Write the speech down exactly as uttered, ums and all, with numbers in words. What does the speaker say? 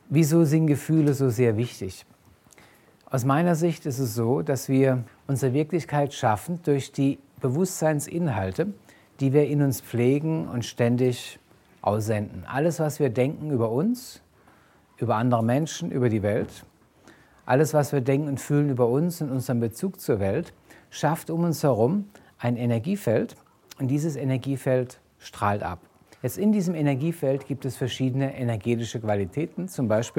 Wieso sind Gefühle so sehr wichtig? Aus meiner Sicht ist es so, dass wir unsere Wirklichkeit schaffen durch die Bewusstseinsinhalte, die wir in uns pflegen und ständig aussenden. Alles, was wir denken über uns, über andere Menschen, über die Welt, alles, was wir denken und fühlen über uns und unseren Bezug zur Welt, schafft um uns herum ein Energiefeld und dieses Energiefeld strahlt ab. Jetzt in diesem Energiefeld gibt es verschiedene energetische Qualitäten, zum Beispiel